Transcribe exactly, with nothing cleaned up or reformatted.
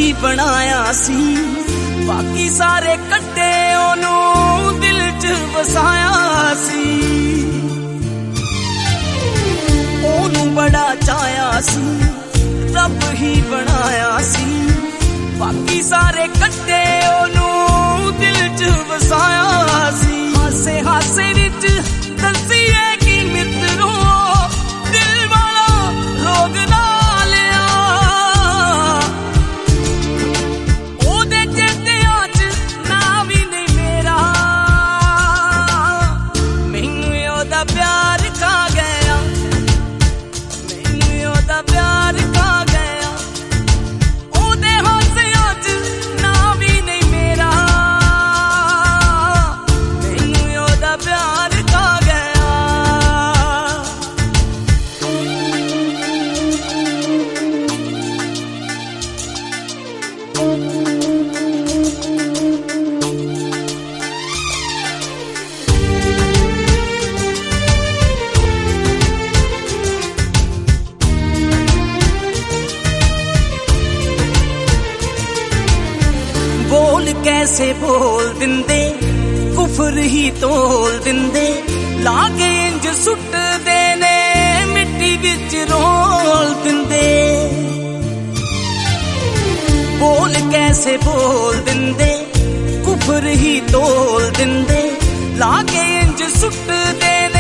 ही बनाया सी, बाकी सारे कट्टे ओनू दिल च वसाया सी। ओनू बड़ा चाया सी, रब ही बनाया सी, बाकी सारे कट्टे ओनू दिल च वसाया सी। हासे हासे विच दसिए कि मित्रों दिल वाला रोग ना लिया, ओदे चेतियां च ना भी नहीं मेरा, मैनू ओदा प्यार खा गया, मैनू ओदा प्यार खा गया, ओदे हासियां च ना भी नहीं मेरा, मैनू ओदा प्यार खा गया। बोल कैसे बोल दिंदे, कुफर ही तोल दिंदे, लागे इंज सुट देने मिट्टी विच रोल दिंदे। बोल कैसे बोल दिंदे, कुफर ही तोल दिंदे, लागे इंज सुट देने